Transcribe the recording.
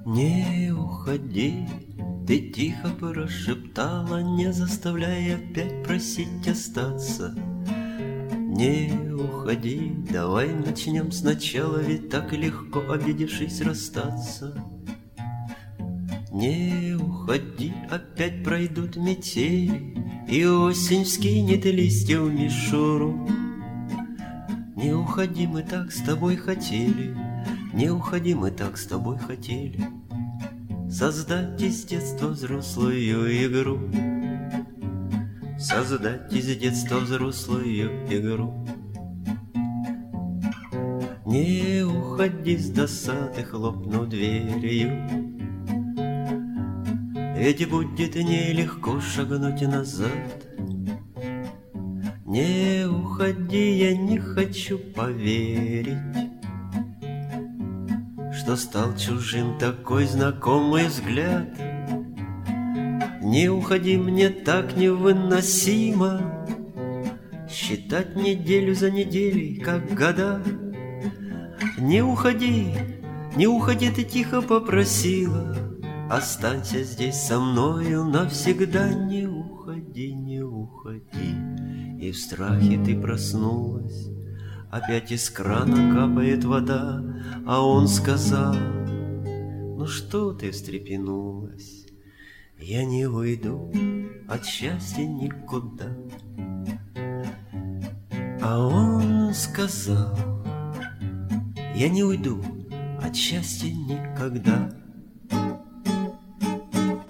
Не уходи, ты тихо прошептала, не заставляя опять просить остаться. Не уходи, давай начнем сначала, ведь так легко, обидевшись, расстаться. Не уходи, опять пройдут метели, и осень вскинет листья в мишуру. Не уходи, мы так с тобой хотели, не уходи, мы так с тобой хотели создать из детства взрослую игру. Создать из детства взрослую игру. Не уходи с досады, хлопнув дверью, ведь будет нелегко шагнуть назад. Не уходи, я не хочу поверить, что стал чужим такой знакомый взгляд. Не уходи, мне так невыносимо считать неделю за неделей, как года. Не уходи, не уходи, ты тихо попросила, останься здесь со мною навсегда. Не уходи, не уходи. И в страхе ты проснулась, опять из крана капает вода, а он сказал: ну что ты встрепенулась? Я не уйду от счастья никуда. А он сказал: я не уйду от счастья никогда.